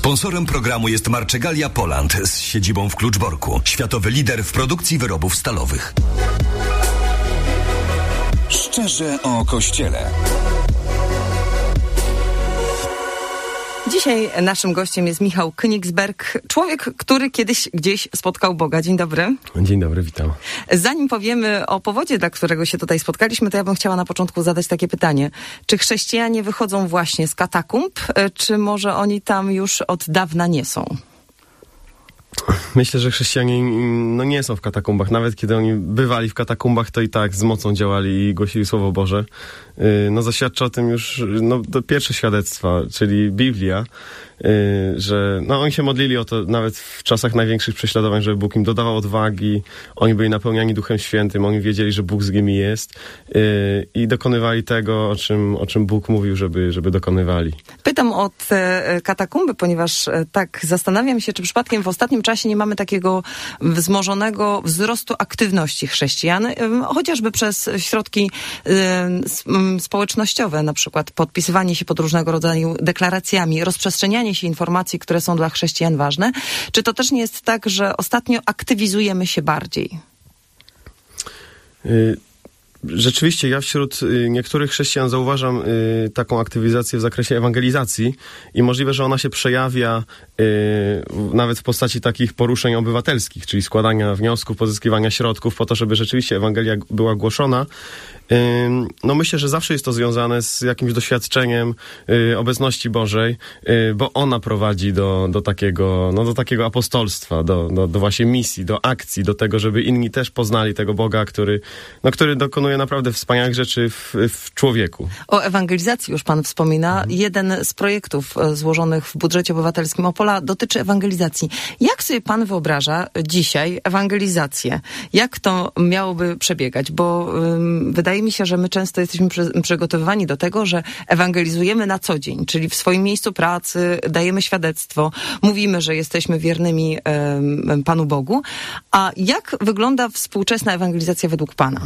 Sponsorem programu jest Marczegalia Poland z siedzibą w Kluczborku. Światowy lider w produkcji wyrobów stalowych. Szczerze o Kościele. Dzisiaj naszym gościem jest Michał Königsberg, człowiek, który kiedyś gdzieś spotkał Boga. Dzień dobry. Dzień dobry, witam. Zanim powiemy o powodzie, dla którego się tutaj spotkaliśmy, to ja bym chciała na początku zadać takie pytanie. Czy chrześcijanie wychodzą właśnie z katakumb, czy może oni tam już od dawna nie są? Myślę, że chrześcijanie nie są w katakumbach. Nawet kiedy oni bywali w katakumbach, to i tak z mocą działali i głosili Słowo Boże. Zaświadcza o tym już to pierwsze świadectwa, czyli Biblia, że oni się modlili o to nawet w czasach największych prześladowań, żeby Bóg im dodawał odwagi, oni byli napełniani Duchem Świętym, oni wiedzieli, że Bóg z nimi jest i dokonywali tego, o czym Bóg mówił, żeby dokonywali. Pytam o te katakumby, ponieważ tak zastanawiam się, czy przypadkiem w ostatnim czasie nie mamy takiego wzmożonego wzrostu aktywności chrześcijan, chociażby przez środki społecznościowe, na przykład podpisywanie się pod różnego rodzaju deklaracjami, rozprzestrzenianie się informacji, które są dla chrześcijan ważne. Czy to też nie jest tak, że ostatnio aktywizujemy się bardziej? Rzeczywiście, ja wśród niektórych chrześcijan zauważam taką aktywizację w zakresie ewangelizacji i możliwe, że ona się przejawia nawet w postaci takich poruszeń obywatelskich, czyli składania wniosków, pozyskiwania środków po to, żeby rzeczywiście Ewangelia była głoszona. Myślę, że zawsze jest to związane z jakimś doświadczeniem obecności Bożej, bo ona prowadzi do takiego apostolstwa, do właśnie misji, do akcji, do tego, żeby inni też poznali tego Boga, który dokonuje naprawdę wspaniałych rzeczy w człowieku. O ewangelizacji już pan wspomina. Jeden z projektów złożonych w budżecie obywatelskim Opola dotyczy ewangelizacji. Jak sobie pan wyobraża dzisiaj ewangelizację? Jak to miałoby przebiegać? Bo wydaje mi się, że my często jesteśmy przygotowywani do tego, że ewangelizujemy na co dzień, czyli w swoim miejscu pracy, dajemy świadectwo, mówimy, że jesteśmy wiernymi Panu Bogu. A jak wygląda współczesna ewangelizacja według pana?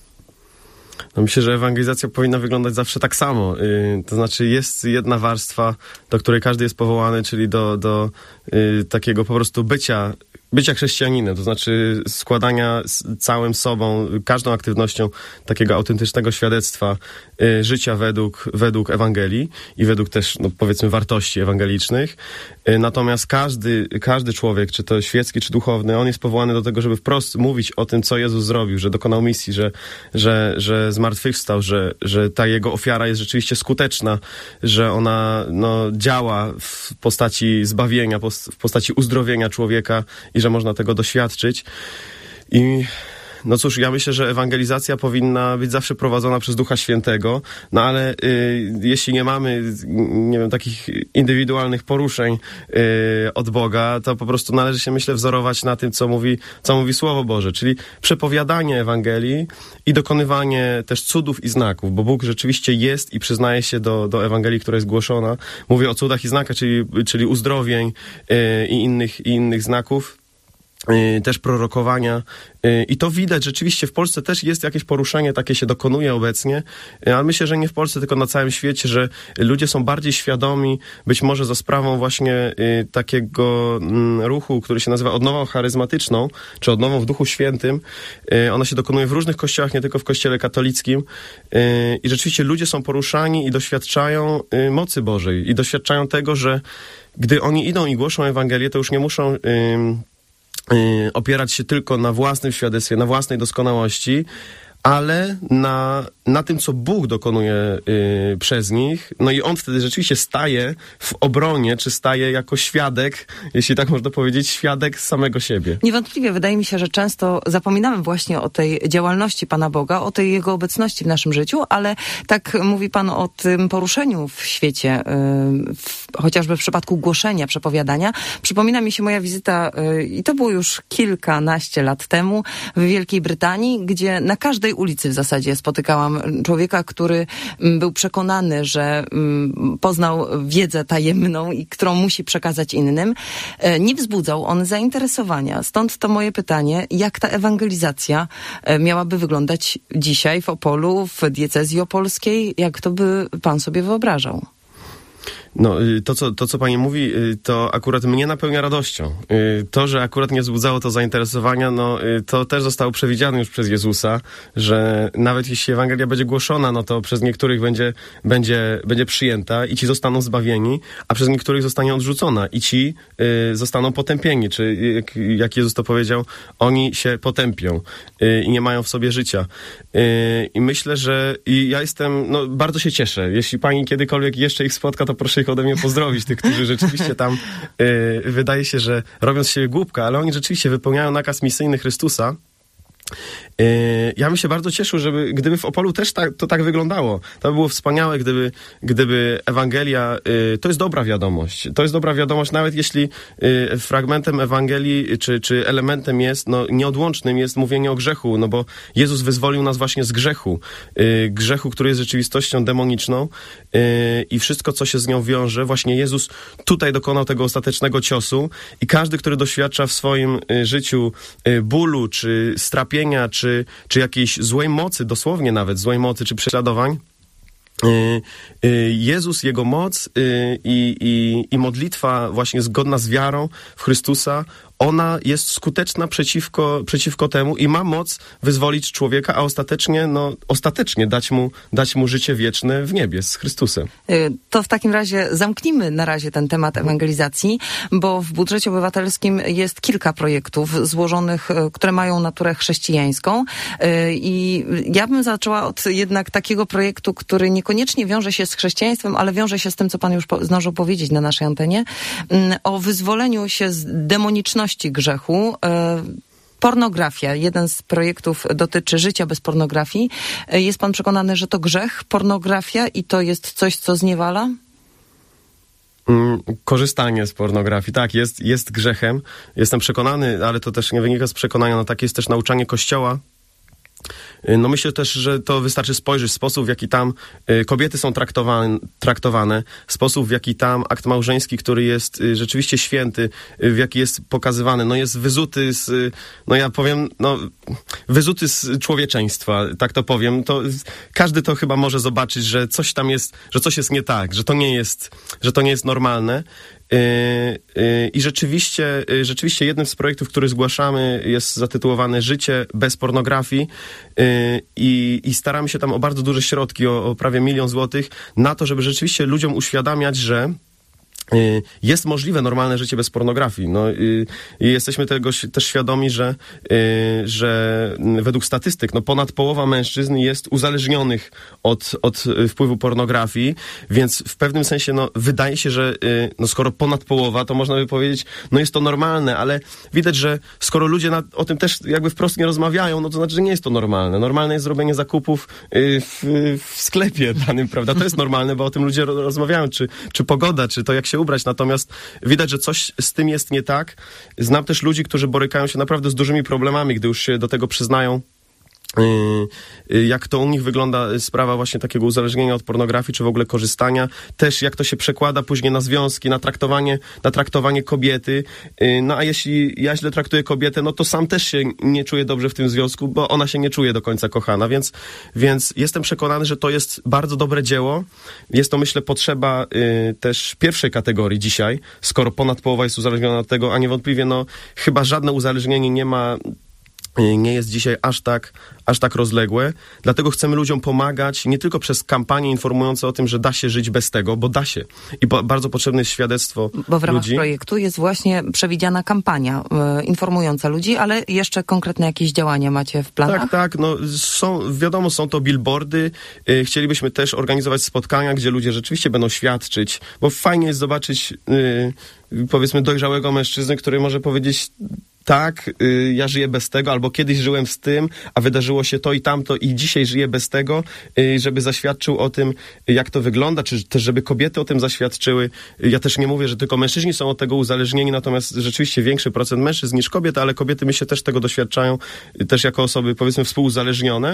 Myślę, że ewangelizacja powinna wyglądać zawsze tak samo. To znaczy jest jedna warstwa, do której każdy jest powołany, czyli do takiego po prostu bycia chrześcijaninem, to znaczy składania całym sobą, każdą aktywnością takiego autentycznego świadectwa życia według Ewangelii i według też, powiedzmy, wartości ewangelicznych. Natomiast każdy człowiek, czy to świecki, czy duchowny, on jest powołany do tego, żeby wprost mówić o tym, co Jezus zrobił, że dokonał misji, że zmartwychwstał, że ta jego ofiara jest rzeczywiście skuteczna, że ona działa w postaci zbawienia, w postaci uzdrowienia człowieka i że można tego doświadczyć. I cóż, ja myślę, że ewangelizacja powinna być zawsze prowadzona przez Ducha Świętego, ale jeśli nie mamy, takich indywidualnych poruszeń od Boga, to po prostu należy się, myślę, wzorować na tym, co mówi Słowo Boże, czyli przepowiadanie Ewangelii i dokonywanie też cudów i znaków, bo Bóg rzeczywiście jest i przyznaje się do Ewangelii, która jest głoszona. Mówię o cudach i znakach, czyli uzdrowień i innych znaków. Też prorokowania i to widać rzeczywiście w Polsce też jest jakieś poruszenie, takie się dokonuje obecnie, ale myślę, że nie w Polsce, tylko na całym świecie, że ludzie są bardziej świadomi, być może za sprawą właśnie takiego ruchu, który się nazywa odnową charyzmatyczną, czy odnową w Duchu Świętym. Ona się dokonuje w różnych kościołach, nie tylko w Kościele katolickim i rzeczywiście ludzie są poruszani i doświadczają mocy Bożej i doświadczają tego, że gdy oni idą i głoszą Ewangelię, to już nie muszą opierać się tylko na własnym świadectwie, na własnej doskonałości, ale na tym, co Bóg dokonuje przez nich. I on wtedy rzeczywiście staje w obronie, czy staje jako świadek, jeśli tak można powiedzieć, świadek samego siebie. Niewątpliwie wydaje mi się, że często zapominamy właśnie o tej działalności Pana Boga, o tej Jego obecności w naszym życiu, ale tak mówi Pan o tym poruszeniu w świecie, chociażby w przypadku głoszenia, przepowiadania. Przypomina mi się moja wizyta, i to było już kilkanaście lat temu, w Wielkiej Brytanii, gdzie na każdej ulicy w zasadzie spotykałam człowieka, który był przekonany, że poznał wiedzę tajemną i którą musi przekazać innym. Nie wzbudzał on zainteresowania. Stąd to moje pytanie, jak ta ewangelizacja miałaby wyglądać dzisiaj w Opolu, w diecezji opolskiej? Jak to by pan sobie wyobrażał? No, to, co pani mówi, to akurat mnie napełnia radością. To, że akurat nie wzbudzało to zainteresowania, no, to też zostało przewidziane już przez Jezusa, że nawet jeśli Ewangelia będzie głoszona, no to przez niektórych będzie przyjęta i ci zostaną zbawieni, a przez niektórych zostanie odrzucona i ci zostaną potępieni, czy jak Jezus to powiedział, oni się potępią i nie mają w sobie życia. I myślę, że ja jestem, no, bardzo się cieszę. Jeśli pani kiedykolwiek jeszcze ich spotka, to proszę ich ode mnie pozdrowić, tych, którzy rzeczywiście tam wydaje się, że robią z siebie głupka, ale oni rzeczywiście wypełniają nakaz misyjny Chrystusa. Ja bym się bardzo cieszył, gdyby w Opolu też to tak wyglądało. To by było wspaniałe, gdyby Ewangelia, to jest dobra wiadomość. To jest dobra wiadomość, nawet jeśli fragmentem Ewangelii, czy elementem jest, no, nieodłącznym jest mówienie o grzechu, no bo Jezus wyzwolił nas właśnie z grzechu. Grzechu, który jest rzeczywistością demoniczną i wszystko, co się z nią wiąże. Właśnie Jezus tutaj dokonał tego ostatecznego ciosu i każdy, który doświadcza w swoim życiu bólu, czy strapienia, czy jakiejś złej mocy, dosłownie nawet złej mocy, czy prześladowań, Jezus, Jego moc i modlitwa właśnie zgodna z wiarą w Chrystusa, ona jest skuteczna przeciwko temu i ma moc wyzwolić człowieka, a ostatecznie dać mu życie wieczne w niebie z Chrystusem. To w takim razie zamknijmy na razie ten temat ewangelizacji, bo w budżecie obywatelskim jest kilka projektów złożonych, które mają naturę chrześcijańską i ja bym zaczęła od jednak takiego projektu, który niekoniecznie wiąże się z chrześcijaństwem, ale wiąże się z tym, co pan już zdążył powiedzieć na naszej antenie, o wyzwoleniu się z demoniczności grzechu. Pornografia. Jeden z projektów dotyczy życia bez pornografii. Jest pan przekonany, że to grzech, pornografia i to jest coś, co zniewala? Korzystanie z pornografii, tak, jest grzechem. Jestem przekonany, ale to też nie wynika z przekonania, no tak jest też nauczanie Kościoła. No myślę też, że to wystarczy spojrzeć, sposób w jaki tam kobiety są traktowane, sposób w jaki tam akt małżeński, który jest rzeczywiście święty, w jaki jest pokazywany, no jest wyzuty wyzuty z człowieczeństwa, tak to powiem. To każdy to chyba może zobaczyć, że coś tam jest, że coś jest nie tak, że to nie jest normalne. I rzeczywiście jednym z projektów, który zgłaszamy, jest zatytułowany Życie bez pornografii i staramy się tam o bardzo duże środki, o prawie 1 000 000 złotych na to, żeby rzeczywiście ludziom uświadamiać, że jest możliwe normalne życie bez pornografii. No, i jesteśmy tego też świadomi, że według statystyk ponad połowa mężczyzn jest uzależnionych od wpływu pornografii, więc w pewnym sensie wydaje się, że skoro ponad połowa, to można by powiedzieć, jest to normalne, ale widać, że skoro ludzie o tym też jakby wprost nie rozmawiają, to znaczy, że nie jest to normalne. Normalne jest zrobienie zakupów w sklepie danym, prawda? To jest normalne, bo o tym ludzie rozmawiają, czy pogoda, czy to jak się ubrać, natomiast widać, że coś z tym jest nie tak. Znam też ludzi, którzy borykają się naprawdę z dużymi problemami, gdy już się do tego przyznają, jak to u nich wygląda sprawa właśnie takiego uzależnienia od pornografii, czy w ogóle korzystania, też jak to się przekłada później na związki, na traktowanie kobiety, a jeśli ja źle traktuję kobietę, to sam też się nie czuję dobrze w tym związku, bo ona się nie czuje do końca kochana, więc jestem przekonany, że to jest bardzo dobre dzieło, jest to, myślę, potrzeba też pierwszej kategorii dzisiaj, skoro ponad połowa jest uzależniona od tego, a niewątpliwie chyba żadne uzależnienie nie jest dzisiaj aż tak rozległe. Dlatego chcemy ludziom pomagać nie tylko przez kampanie informujące o tym, że da się żyć bez tego, bo da się. I bardzo potrzebne jest świadectwo Bo w ramach ludzi. projektu jest właśnie przewidziana kampania informująca ludzi, ale jeszcze konkretne jakieś działania macie w planach? Tak. Są to billboardy. Chcielibyśmy też organizować spotkania, gdzie ludzie rzeczywiście będą świadczyć, bo fajnie jest zobaczyć powiedzmy dojrzałego mężczyznę, który może powiedzieć: tak, ja żyję bez tego, albo kiedyś żyłem z tym, a wydarzyło się to i tamto i dzisiaj żyję bez tego, żeby zaświadczył o tym, jak to wygląda, czy też żeby kobiety o tym zaświadczyły. Ja też nie mówię, że tylko mężczyźni są od tego uzależnieni, natomiast rzeczywiście większy procent mężczyzn niż kobiet, ale kobiety, myślę, też tego doświadczają, też jako osoby, powiedzmy, współuzależnione.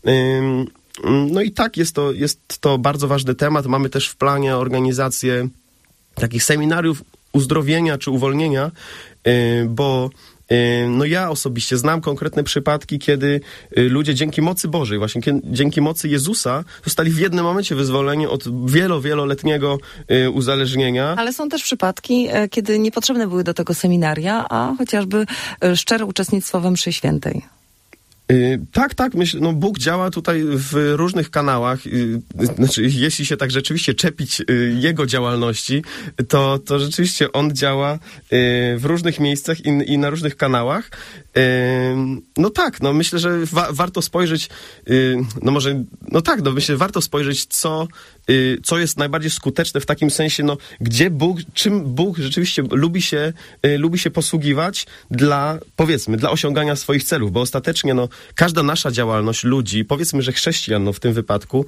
No i tak, jest to bardzo ważny temat. Mamy też w planie organizację takich seminariów uzdrowienia czy uwolnienia, bo no ja osobiście znam konkretne przypadki, kiedy ludzie dzięki mocy Bożej, właśnie dzięki mocy Jezusa zostali w jednym momencie wyzwoleni od wieloletniego uzależnienia. Ale są też przypadki, kiedy niepotrzebne były do tego seminaria, a chociażby szczere uczestnictwo we mszy świętej. Tak, myślę, no Bóg działa tutaj w różnych kanałach, znaczy jeśli się tak rzeczywiście czepić Jego działalności, to rzeczywiście On działa w różnych miejscach i na różnych kanałach. No tak, no myślę, że warto spojrzeć, myślę, że warto spojrzeć, co jest najbardziej skuteczne w takim sensie, no czym Bóg rzeczywiście lubi się posługiwać dla osiągania swoich celów, bo ostatecznie, no, każda nasza działalność ludzi, powiedzmy, że chrześcijan, no w tym wypadku,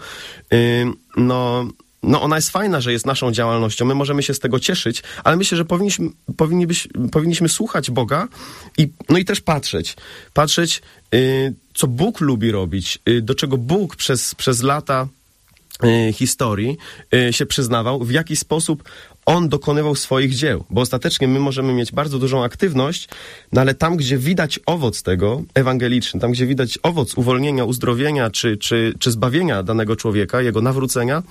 no ona jest fajna, że jest naszą działalnością, my możemy się z tego cieszyć, ale myślę, że powinniśmy słuchać Boga i też patrzeć, co Bóg lubi robić, do czego Bóg przez lata historii się przyznawał, w jaki sposób On dokonywał swoich dzieł, bo ostatecznie my możemy mieć bardzo dużą aktywność, no ale tam, gdzie widać owoc tego ewangeliczny, tam, gdzie widać owoc uwolnienia, uzdrowienia czy zbawienia danego człowieka, jego nawrócenia,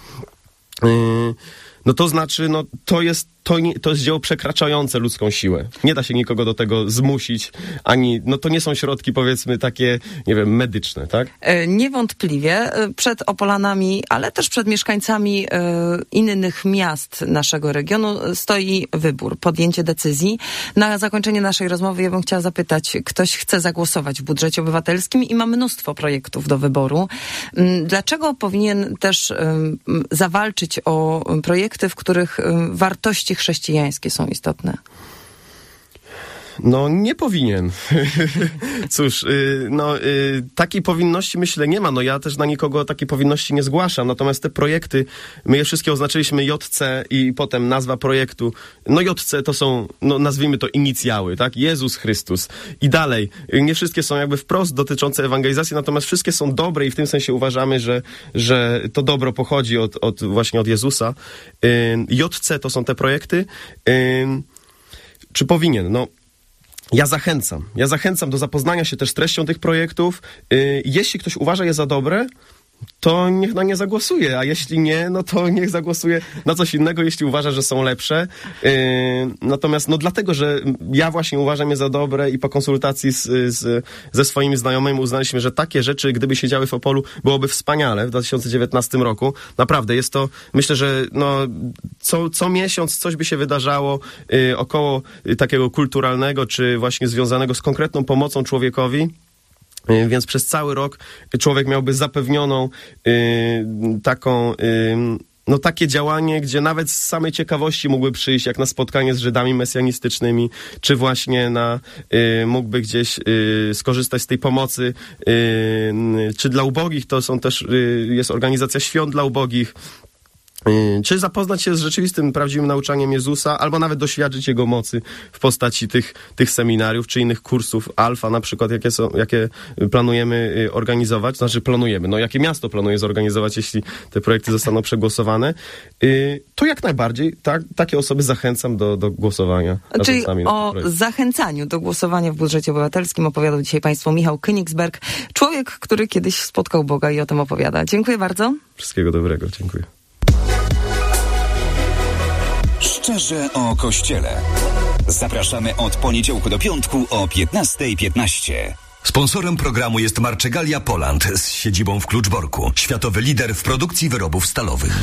no to znaczy, no to jest dzieło przekraczające ludzką siłę. Nie da się nikogo do tego zmusić, no to nie są środki, powiedzmy, takie, nie wiem, medyczne, tak? Niewątpliwie przed Opolanami, ale też przed mieszkańcami innych miast naszego regionu stoi wybór, podjęcie decyzji. Na zakończenie naszej rozmowy ja bym chciała zapytać, ktoś chce zagłosować w budżecie obywatelskim i ma mnóstwo projektów do wyboru. Dlaczego powinien też zawalczyć o projekty, w których wartości chrześcijańskie są istotne? No nie powinien. Cóż, takiej powinności myślę nie ma. No ja też na nikogo takiej powinności nie zgłaszam. Natomiast te projekty, my je wszystkie oznaczyliśmy JC i potem nazwa projektu. No JC to są, no nazwijmy to inicjały, tak? Jezus Chrystus. I dalej. Nie wszystkie są jakby wprost dotyczące ewangelizacji, natomiast wszystkie są dobre i w tym sensie uważamy, że to dobro pochodzi właśnie od Jezusa. JC to są te projekty. Czy powinien? No Ja zachęcam do zapoznania się też z treścią tych projektów. Jeśli ktoś uważa je za dobre, to niech na nie zagłosuje, a jeśli nie, no to niech zagłosuje na coś innego, jeśli uważa, że są lepsze. Natomiast no dlatego, że ja właśnie uważam je za dobre i po konsultacji ze swoimi znajomymi uznaliśmy, że takie rzeczy, gdyby się działy w Opolu, byłoby wspaniale w 2019 roku. Naprawdę jest to, myślę, że no, co miesiąc coś by się wydarzało około takiego kulturalnego, czy właśnie związanego z konkretną pomocą człowiekowi. Więc przez cały rok człowiek miałby zapewnioną takie działanie, gdzie nawet z samej ciekawości mógłby przyjść, jak na spotkanie z Żydami mesjanistycznymi, czy właśnie mógłby gdzieś skorzystać z tej pomocy, czy dla ubogich, to są też, jest organizacja świąt dla ubogich, czy zapoznać się z rzeczywistym, prawdziwym nauczaniem Jezusa, albo nawet doświadczyć Jego mocy w postaci tych seminariów, czy innych kursów alfa na przykład, jakie planujemy organizować, jakie miasto planuje zorganizować, jeśli te projekty zostaną przegłosowane, to jak najbardziej takie osoby zachęcam do głosowania. Czyli o zachęcaniu do głosowania w budżecie obywatelskim opowiadał dzisiaj Państwu Michał Königsberg, człowiek, który kiedyś spotkał Boga i o tym opowiada. Dziękuję bardzo. Wszystkiego dobrego, dziękuję. Szczerze o Kościele. Zapraszamy od poniedziałku do piątku o 15:15. Sponsorem programu jest Marczegalia Poland z siedzibą w Kluczborku. Światowy lider w produkcji wyrobów stalowych.